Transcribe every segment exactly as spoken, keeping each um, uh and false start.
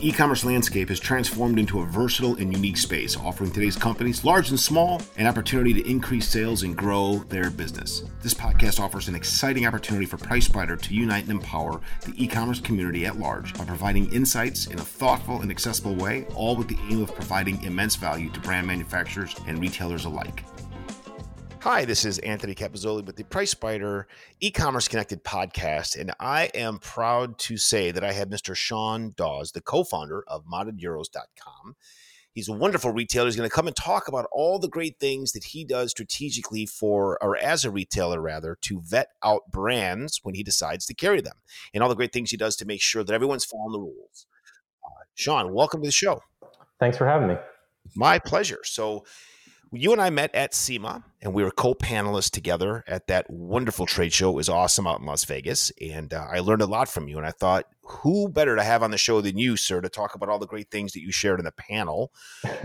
The e-commerce landscape has transformed into a versatile and unique space, offering today's companies, large and small, an opportunity to increase sales and grow their business. This podcast offers an exciting opportunity for PriceSpider to unite and empower the e-commerce community at large by providing insights in a thoughtful and accessible way, all with the aim of providing immense value to brand manufacturers and retailers alike. Hi, this is Anthony Capizzoli with the PriceSpider E-commerce Connected podcast, and I am proud to say that I have Mister Sean Dawes, the co-founder of modded euros dot com. He's a wonderful retailer. He's going to come and talk about all the great things that he does strategically for, or as a retailer rather, to vet out brands when he decides to carry them, and all the great things he does to make sure that everyone's following the rules. Uh, Sean, welcome to the show. Thanks for having me. My pleasure. So, you and I met at SEMA, and we were co-panelists together at that wonderful trade show. It was awesome out in Las Vegas, and uh, I learned a lot from you. And I thought, who better to have on the show than you, sir, to talk about all the great things that you shared in the panel.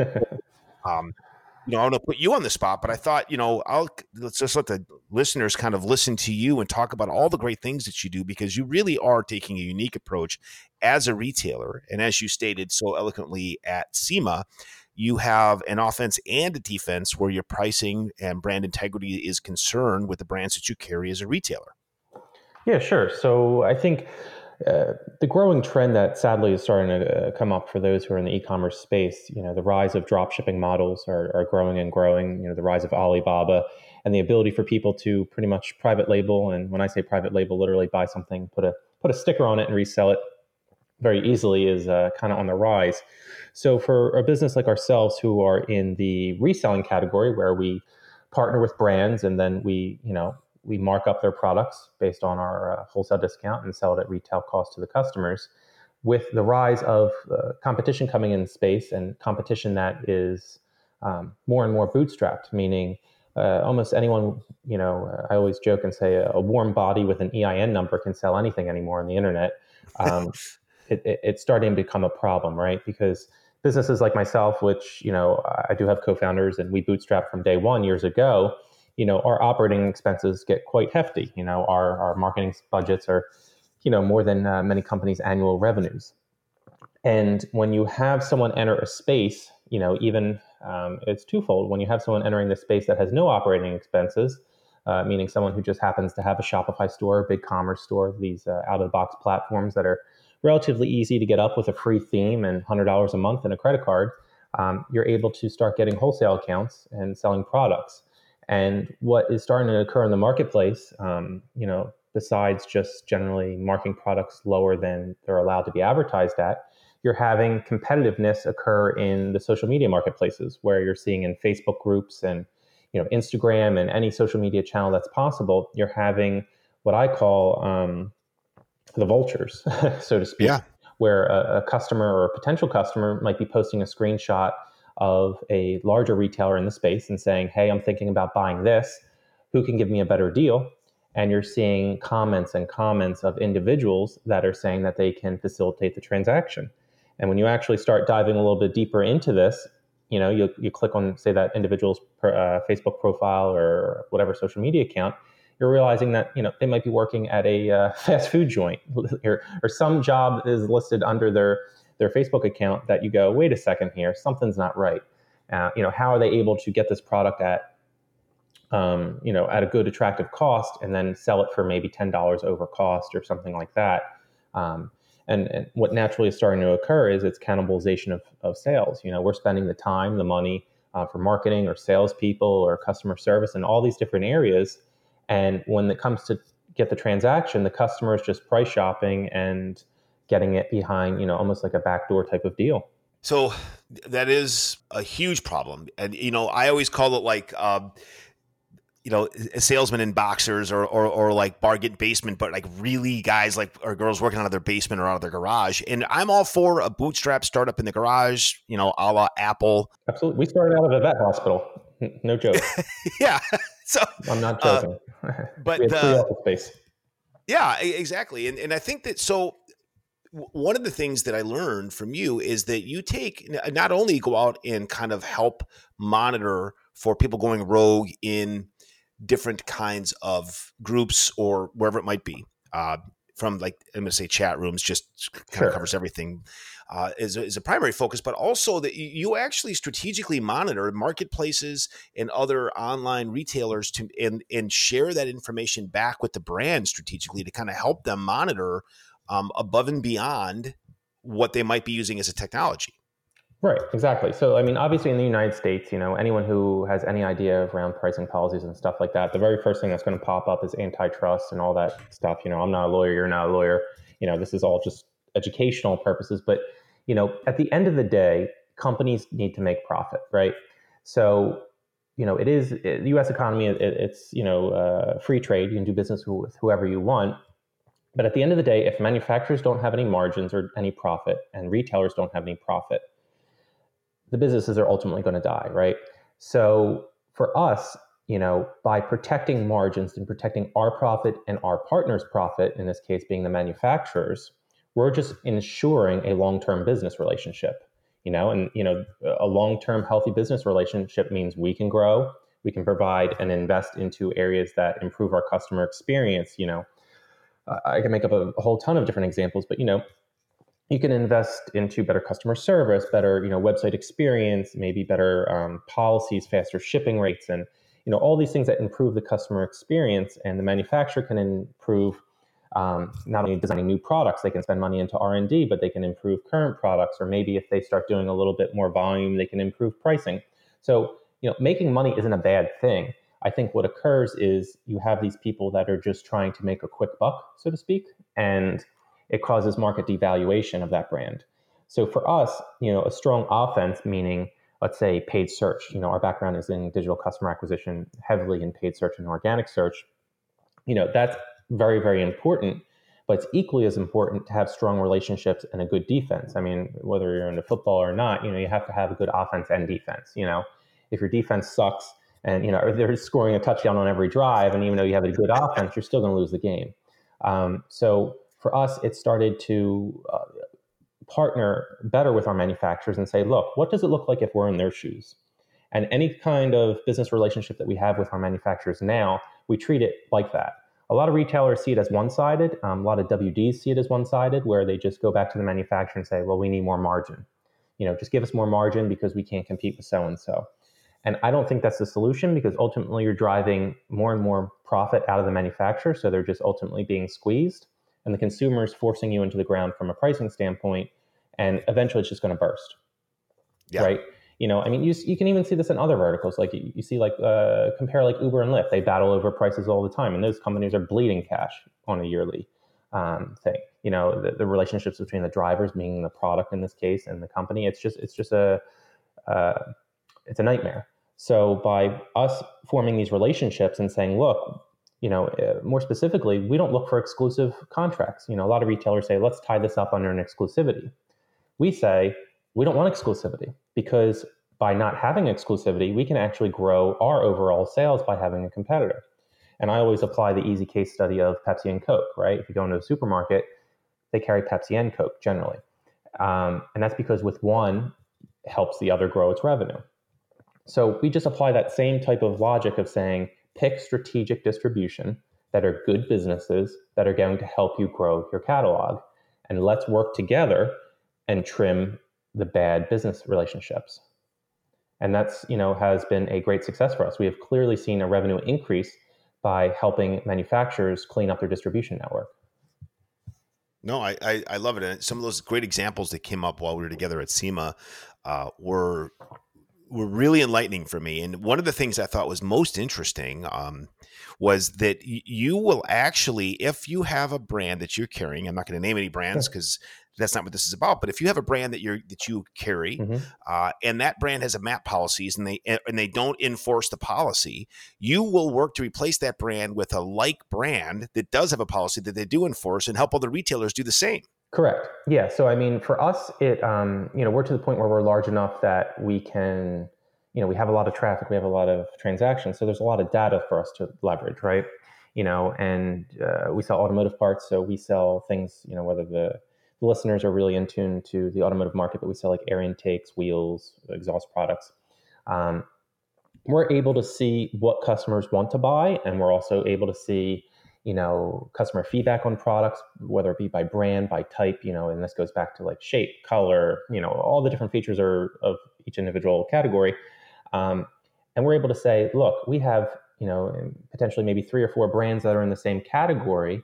um, you know, I'm going to put you on the spot, but I thought, you know, I'll let's just let the listeners kind of listen to you and talk about all the great things that you do, because you really are taking a unique approach as a retailer. And as you stated so eloquently at SEMA, you have an offense and a defense where your pricing and brand integrity is concerned with the brands that you carry as a retailer. Yeah, sure. So I think uh, the growing trend that sadly is starting to uh, come up for those who are in the e-commerce space, you know, the rise of drop shipping models are, are growing and growing, you know, the rise of Alibaba and the ability for people to pretty much private label. And when I say private label, literally buy something, put a put a sticker on it and resell it very easily is uh, kind of on the rise. So for a business like ourselves who are in the reselling category where we partner with brands and then we, you know, we mark up their products based on our uh, wholesale discount and sell it at retail cost to the customers, with the rise of uh, competition coming in the space and competition that is um, more and more bootstrapped, meaning uh, almost anyone, you know, I always joke and say a, a warm body with an E I N number can sell anything anymore on the internet. Um, it, it, it's starting to become a problem, right? Because businesses like myself, which, you know, I do have co-founders and we bootstrapped from day one years ago, you know, our operating expenses get quite hefty. You know, our, our marketing budgets are, you know, more than uh, many companies' annual revenues. And when you have someone enter a space, you know, even um, it's twofold. When you have someone entering the space that has no operating expenses, uh, meaning someone who just happens to have a Shopify store, a BigCommerce store, these uh, out-of-the-box platforms that are relatively easy to get up with a free theme and one hundred dollars a month and a credit card, um, you're able to start getting wholesale accounts and selling products. And what is starting to occur in the marketplace, um, you know, besides just generally marking products lower than they're allowed to be advertised at, you're having competitiveness occur in the social media marketplaces, where you're seeing in Facebook groups and, you know, Instagram and any social media channel that's possible, you're having what I call um, the vultures, so to speak, yeah. where a, a customer or a potential customer might be posting a screenshot of a larger retailer in the space and saying, hey, I'm thinking about buying this. Who can give me a better deal? And you're seeing comments and comments of individuals that are saying that they can facilitate the transaction. And when you actually start diving a little bit deeper into this, you know, you, you click on, say, that individual's per, uh, Facebook profile or whatever social media account, you're realizing that, you know, they might be working at a uh, fast food joint or, or some job is listed under their, their Facebook account that you go, wait a second here, something's not right. Uh, you know, how are they able to get this product at, um, you know, at a good, attractive cost and then sell it for maybe ten dollars over cost or something like that? Um, and, and what naturally is starting to occur is it's cannibalization of, of sales. You know, we're spending the time, the money uh, for marketing or salespeople or customer service and all these different areas. And when it comes to get the transaction, the customer is just price shopping and getting it behind, you know, almost like a backdoor type of deal. So that is a huge problem. And, you know, I always call it like, um, you know, a salesman in boxers or, or, or like bargain basement, but like really guys like or girls working out of their basement or out of their garage. And I'm all for a bootstrap startup in the garage, you know, a la Apple. Absolutely. We started out of a vet hospital. No joke. Yeah. So I'm not joking. Uh, but we have free uh, office space. Yeah, exactly. And and I think that so one of the things that I learned from you is that you take not only go out and kind of help monitor for people going rogue in different kinds of groups or wherever it might be, uh, from like, I'm going to say chat rooms, just kind Sure. of covers everything, uh, is, a, is a primary focus, but also that you actually strategically monitor marketplaces and other online retailers to and, and share that information back with the brand strategically to kind of help them monitor um, above and beyond what they might be using as a technology. Right, exactly. So, I mean, obviously in the United States, you know, anyone who has any idea around pricing policies and stuff like that, the very first thing that's going to pop up is antitrust and all that stuff. You know, I'm not a lawyer, you're not a lawyer. You know, this is all just educational purposes. But, you know, at the end of the day, companies need to make profit, right? So, you know, it is it, the U S economy, it, it's, you know, uh, free trade. You can do business with whoever you want. But at the end of the day, if manufacturers don't have any margins or any profit and retailers don't have any profit, the businesses are ultimately going to die, right? So for us, you know, by protecting margins and protecting our profit and our partners' profit, in this case being the manufacturers, we're just ensuring a long-term business relationship, you know, and, you know, a long-term healthy business relationship means we can grow, we can provide and invest into areas that improve our customer experience. You know, I can make up a, a whole ton of different examples, but, you know, you can invest into better customer service, better, you know, website experience, maybe better um, policies, faster shipping rates, and, you know, all these things that improve the customer experience. And the manufacturer can improve um, not only designing new products, they can spend money into R and D, but they can improve current products, or maybe if they start doing a little bit more volume, they can improve pricing. So, you know, making money isn't a bad thing. I think what occurs is you have these people that are just trying to make a quick buck, so to speak, and it causes market devaluation of that brand. So for us, you know, a strong offense, meaning, let's say, paid search. You know, our background is in digital customer acquisition, heavily in paid search and organic search. You know, that's very, very important, but it's equally as important to have strong relationships and a good defense. I mean, whether you're into football or not, you know, you have to have a good offense and defense. You know, if your defense sucks and, you know, they're scoring a touchdown on every drive, and even though you have a good offense, you're still going to lose the game. Um, so for us, it started to uh, partner better with our manufacturers and say, look, what does it look like if we're in their shoes? And any kind of business relationship that we have with our manufacturers now, we treat it like that. A lot of retailers see it as one-sided. Um, a lot of W Ds see it as one-sided, where they just go back to the manufacturer and say, well, we need more margin. You know, just give us more margin because we can't compete with so-and-so. And I don't think that's the solution, because ultimately you're driving more and more profit out of the manufacturer. So they're just ultimately being squeezed. And the consumer is forcing you into the ground from a pricing standpoint, and eventually it's just going to burst, yeah. Right? You know, I mean, you you can even see this in other verticals. Like you, you see, like uh, compare like Uber and Lyft. They battle over prices all the time, and those companies are bleeding cash on a yearly um, thing. You know, the, the relationships between the drivers, meaning the product in this case, and the company. It's just it's just a uh, it's a nightmare. So by us forming these relationships and saying, look, you know, uh, more specifically, we don't look for exclusive contracts. You know, a lot of retailers say, let's tie this up under an exclusivity. We say, we don't want exclusivity, because by not having exclusivity, we can actually grow our overall sales by having a competitor. And I always apply the easy case study of Pepsi and Coke, right? If you go into a supermarket, they carry Pepsi and Coke generally. Um, and that's because with one, it helps the other grow its revenue. So we just apply that same type of logic of saying, pick strategic distribution that are good businesses that are going to help you grow your catalog. And let's work together and trim the bad business relationships. And that's, you know, has been a great success for us. We have clearly seen a revenue increase by helping manufacturers clean up their distribution network. No, I, I, I love it. And some of those great examples that came up while we were together at SEMA uh, were were really enlightening for me. And one of the things I thought was most interesting um, was that y- you will actually, if you have a brand that you're carrying, I'm not going to name any brands because that's not what this is about, but if you have a brand that you're that you carry, mm-hmm. uh, and that brand has a MAP policies and they and they don't enforce the policy, you will work to replace that brand with a like brand that does have a policy that they do enforce, and help other retailers do the same. Correct. Yeah. So, I mean, for us, it, um, you know, we're to the point where we're large enough that we can, you know, we have a lot of traffic, we have a lot of transactions. So there's a lot of data for us to leverage, right? You know, and uh, we sell automotive parts. So we sell things, you know, whether the, the listeners are really in tune to the automotive market, but we sell like air intakes, wheels, exhaust products. Um, we're able to see what customers want to buy. And we're also able to see, you know, customer feedback on products, whether it be by brand, by type, you know, and this goes back to like shape, color, you know, all the different features are of each individual category. Um, and we're able to say, look, we have, you know, potentially maybe three or four brands that are in the same category.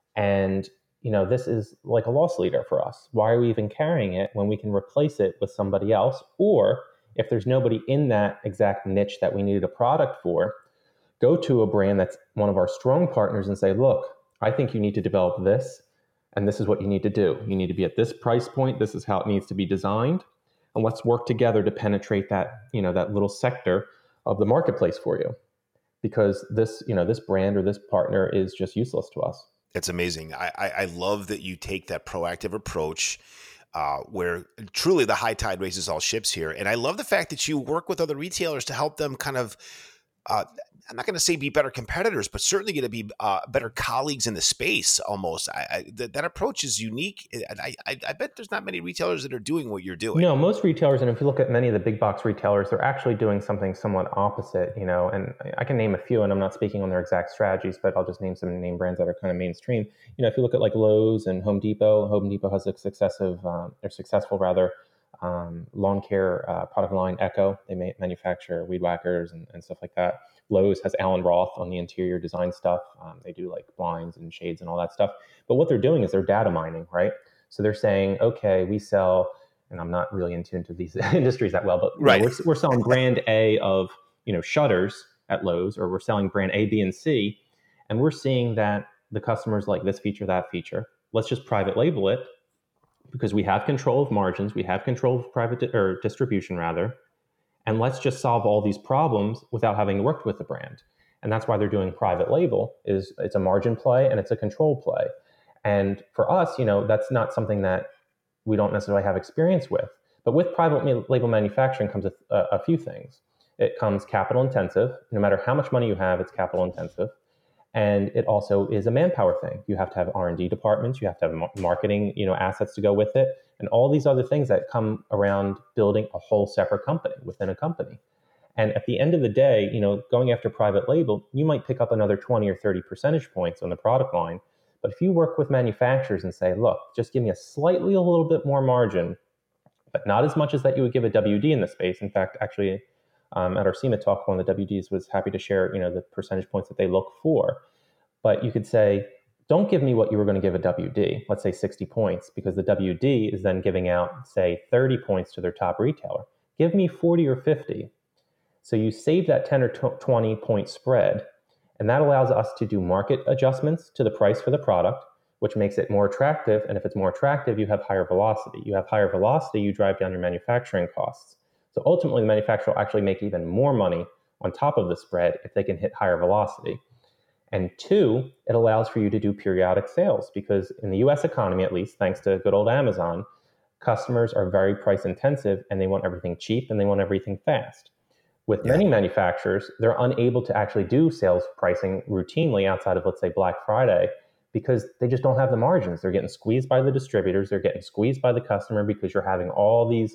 And, you know, this is like a loss leader for us. Why are we even carrying it when we can replace it with somebody else? Or if there's nobody in that exact niche that we needed a product for, go to a brand that's one of our strong partners and say, look, I think you need to develop this, and this is what you need to do. You need to be at this price point. This is how it needs to be designed. And let's work together to penetrate that, you know, that little sector of the marketplace for you. Because this, you know, this brand or this partner is just useless to us. It's amazing. I, I, I love that you take that proactive approach uh, where truly the high tide raises all ships here. And I love the fact that you work with other retailers to help them kind of, uh, I'm not going to say be better competitors, but certainly going to be uh, better colleagues in the space almost. I, I, th- that approach is unique. And I, I, I bet there's not many retailers that are doing what you're doing. No, most retailers, and if you look at many of the big box retailers, they're actually doing something somewhat opposite, you know, and I can name a few, and I'm not speaking on their exact strategies, but I'll just name some name brands that are kind of mainstream. You know, if you look at like Lowe's and Home Depot, Home Depot has a successive, um, they're successful rather, um, lawn care uh, product line, Echo. They may manufacture weed whackers and, and stuff like that. Lowe's has Alan Roth on the interior design stuff. Um, they do like blinds and shades and all that stuff. But what they're doing is they're data mining, right? So they're saying, okay, we sell, and I'm not really in tune to these industries that well, but right. know, we're, we're selling brand A of, you know, shutters at Lowe's, or we're selling brand A, B, and C, and we're seeing that the customers like this feature, that feature. Let's just private label it because we have control of margins, we have control of private di- or distribution rather. And let's just solve all these problems without having to work with the brand. And that's why they're doing private label. Is it's a margin play and it's a control play. And for us, you know, that's not something that we don't necessarily have experience with. But with private label manufacturing comes a, a few things. It comes capital intensive. No matter how much money you have, it's capital intensive. And it also is a manpower thing. You have to have R and D departments. You have to have marketing, you know, assets to go with it, and all these other things that come around building a whole separate company within a company. And at the end of the day, you know, going after private label, you might pick up another twenty or thirty percentage points on the product line. But if you work with manufacturers and say, look, just give me a slightly a little bit more margin, but not as much as that you would give a W D in the space. In fact, actually, Um, at our SEMA talk, one of the W Ds was happy to share, you know, the percentage points that they look for. But you could say, don't give me what you were going to give a W D, let's say sixty points, because the W D is then giving out, say, thirty points to their top retailer. Give me forty or fifty. So you save that ten or twenty point spread, and that allows us to do market adjustments to the price for the product, which makes it more attractive. And if it's more attractive, you have higher velocity. You have higher velocity, you drive down your manufacturing costs. So ultimately, the manufacturer will actually make even more money on top of the spread if they can hit higher velocity. And two, it allows for you to do periodic sales, because in the U S economy, at least, thanks to good old Amazon, customers are very price intensive and they want everything cheap and they want everything fast. With yeah. many manufacturers, they're unable to actually do sales pricing routinely outside of, let's say, Black Friday, because they just don't have the margins. They're getting squeezed by the distributors. They're getting squeezed by the customer because you're having all these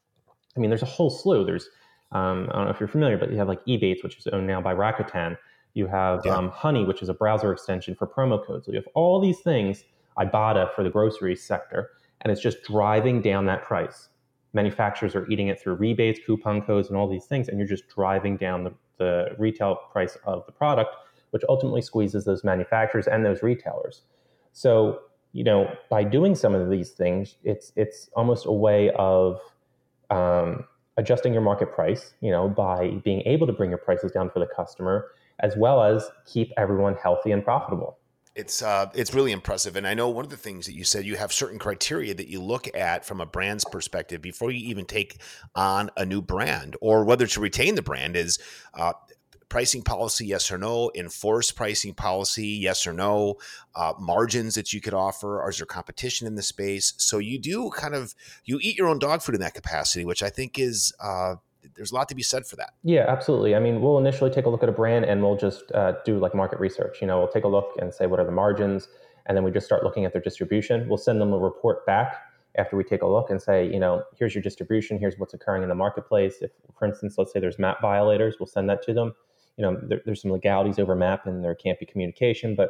I mean, there's a whole slew. There's, um, I don't know if you're familiar, but you have like Ebates, which is owned now by Rakuten. You have yeah. um, Honey, which is a browser extension for promo codes. So you have all these things, Ibotta for the grocery sector, and it's just driving down that price. Manufacturers are eating it through rebates, coupon codes, and all these things, and you're just driving down the, the retail price of the product, which ultimately squeezes those manufacturers and those retailers. So, you know, by doing some of these things, it's it's almost a way of Um, adjusting your market price, you know, by being able to bring your prices down for the customer, as well as keep everyone healthy and profitable. It's uh, it's really impressive. And I know one of the things that you said, you have certain criteria that you look at from a brand's perspective before you even take on a new brand, or whether to retain the brand is uh, pricing policy, yes or no, enforced pricing policy, yes or no, uh, margins that you could offer, or is there competition in the space? So you do kind of, you eat your own dog food in that capacity, which I think is, uh, there's a lot to be said for that. Yeah, absolutely. I mean, we'll initially take a look at a brand and we'll just uh, do like market research. You know, we'll take a look and say, what are the margins? And then we just start looking at their distribution. We'll send them a report back after we take a look and say, you know, here's your distribution, here's what's occurring in the marketplace. If, for instance, let's say there's M A P violators, we'll send that to them. You know, there, there's some legalities over M A P and there can't be communication, but,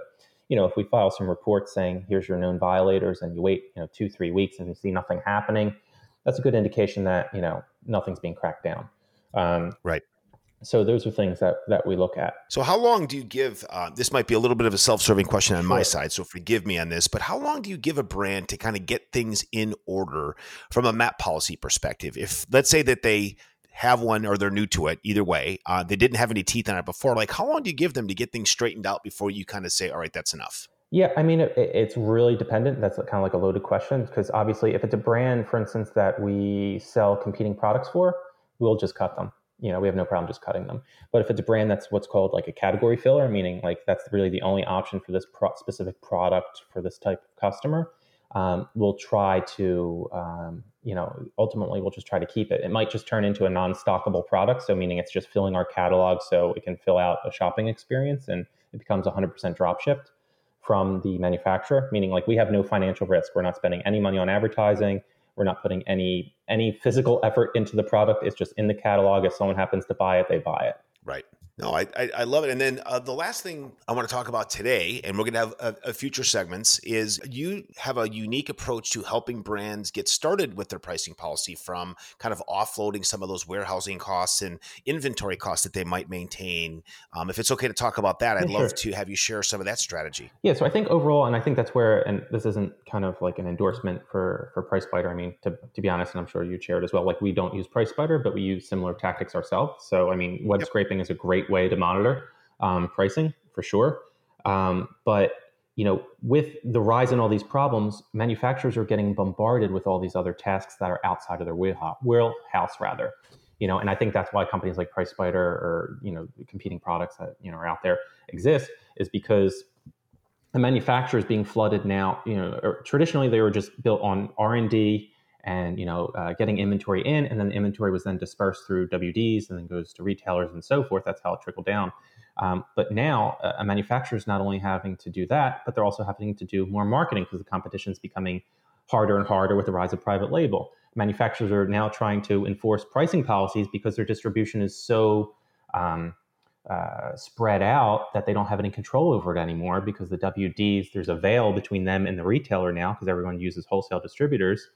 you know, if we file some reports saying, here's your known violators, and you wait, you know, two, three weeks and you see nothing happening, that's a good indication that, you know, nothing's being cracked down. Um, right. So those are things that, that we look at. So how long do you give, uh, this might be a little bit of a self-serving question on Sure. my side, so forgive me on this, but how long do you give a brand to kind of get things in order from a M A P policy perspective? If, let's say that they have one or they're new to it, either way, uh, they didn't have any teeth on it before, like how long do you give them to get things straightened out before you kind of say, all right, that's enough? Yeah, I mean, it, it's really dependent. That's kind of like a loaded question, because obviously if it's a brand, for instance, that we sell competing products for, we'll just cut them. You know, we have no problem just cutting them. But if it's a brand that's what's called like a category filler, meaning like that's really the only option for this pro- specific product for this type of customer, um, we'll try to, um, you know, ultimately we'll just try to keep it. It might just turn into a non-stockable product. So meaning it's just filling our catalog so it can fill out a shopping experience and it becomes one hundred percent drop shipped from the manufacturer, meaning like we have no financial risk. We're not spending any money on advertising. We're not putting any any physical effort into the product. It's just in the catalog. If someone happens to buy it, they buy it. Right. No, I, I I love it. And then uh, the last thing I want to talk about today, and we're going to have a, a future segments, is you have a unique approach to helping brands get started with their pricing policy, from kind of offloading some of those warehousing costs and inventory costs that they might maintain. Um, if it's okay to talk about that, I'd Yeah, love sure. to have you share some of that strategy. Yeah, so I think overall, and I think that's where, and this isn't kind of like an endorsement for for PriceSpider. I mean, to to be honest, and I'm sure you'd share it as well, like we don't use PriceSpider, but we use similar tactics ourselves. So, I mean, web Yep. scraping is a great way to monitor um, pricing for sure. Um, but, you know, with the rise in all these problems, manufacturers are getting bombarded with all these other tasks that are outside of their wheelhouse, wheelhouse rather. You know, and I think that's why companies like PriceSpider or, you know, competing products that, you know, are out there exist, is because the manufacturer is being flooded now. You know, or traditionally they were just built on R and D and, you know, uh, getting inventory in, and then the inventory was then dispersed through W Ds and then goes to retailers and so forth. That's how it trickled down. Um, but now uh, a manufacturer is not only having to do that, but they're also having to do more marketing because the competition is becoming harder and harder with the rise of private label. Manufacturers are now trying to enforce pricing policies because their distribution is so um, uh, spread out that they don't have any control over it anymore, because the W Ds, there's a veil between them and the retailer now because everyone uses wholesale distributors.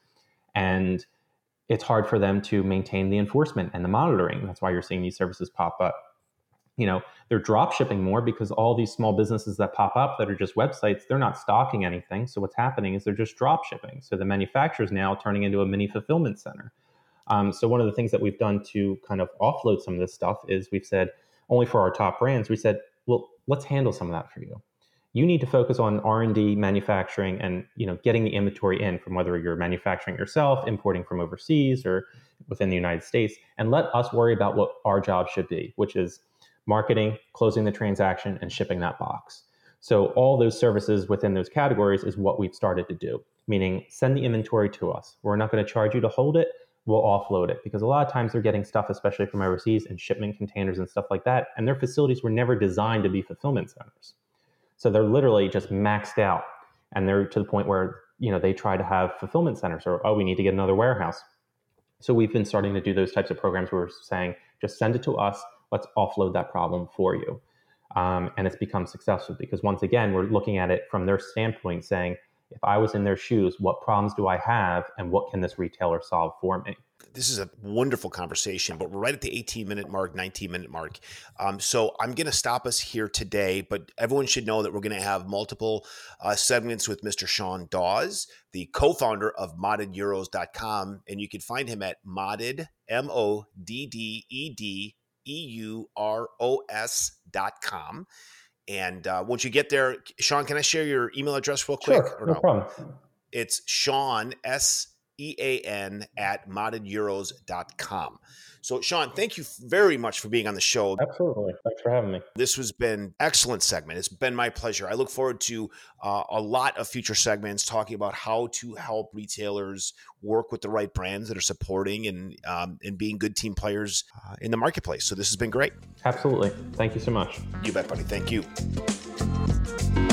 And it's hard for them to maintain the enforcement and the monitoring. That's why you're seeing these services pop up. You know, they're drop shipping more because all these small businesses that pop up that are just websites, they're not stocking anything. So what's happening is they're just drop shipping. So the manufacturer is now turning into a mini fulfillment center. Um, so one of the things that we've done to kind of offload some of this stuff is we've said, only for our top brands, we said, well, let's handle some of that for you. You need to focus on R and D, manufacturing, and, you know, getting the inventory in from whether you're manufacturing yourself, importing from overseas, or within the United States, and let us worry about what our job should be, which is marketing, closing the transaction, and shipping that box. So all those services within those categories is what we've started to do, meaning send the inventory to us. We're not going to charge you to hold it. We'll offload it, because a lot of times they're getting stuff, especially from overseas, in shipment containers and stuff like that, and their facilities were never designed to be fulfillment centers. So they're literally just maxed out, and they're to the point where, you know, they try to have fulfillment centers, or, oh, we need to get another warehouse. So we've been starting to do those types of programs where we're saying, just send it to us. Let's offload that problem for you. Um, and it's become successful because, once again, we're looking at it from their standpoint, saying, if I was in their shoes, what problems do I have, and what can this retailer solve for me? This is a wonderful conversation, but we're right at the eighteen minute mark, nineteen minute mark. Um, so I'm going to stop us here today, but everyone should know that we're going to have multiple uh, segments with Mister Sean Dawes, the co-founder of modded euros dot com. And you can find him at modded, M O D D E D E U R O S dot com. And uh, once you get there, Sean, can I share your email address real quick? Sure, or no no? problem. It's Sean, S E A N, at modded euros dot com. So, Sean, thank you very much for being on the show. Absolutely. Thanks for having me. This has been an excellent segment. It's been my pleasure. I look forward to uh, a lot of future segments talking about how to help retailers work with the right brands that are supporting and, um, and being good team players uh, in the marketplace. So this has been great. Absolutely. Thank you so much. You bet, buddy. Thank you.